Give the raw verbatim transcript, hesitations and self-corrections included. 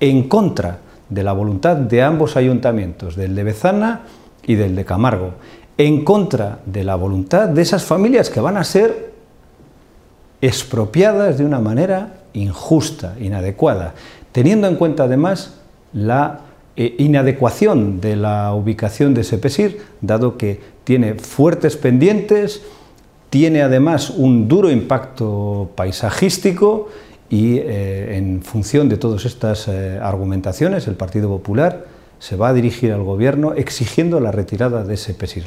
en contra de la voluntad de ambos ayuntamientos, del de Bezana y del de Camargo, en contra de la voluntad de esas familias que van a ser expropiadas de una manera injusta, inadecuada, teniendo en cuenta además la eh, inadecuación de la ubicación de Sepesir, dado que tiene fuertes pendientes, tiene además un duro impacto paisajístico y eh, en función de todas estas eh, argumentaciones el Partido Popular se va a dirigir al Gobierno exigiendo la retirada de Sepesir.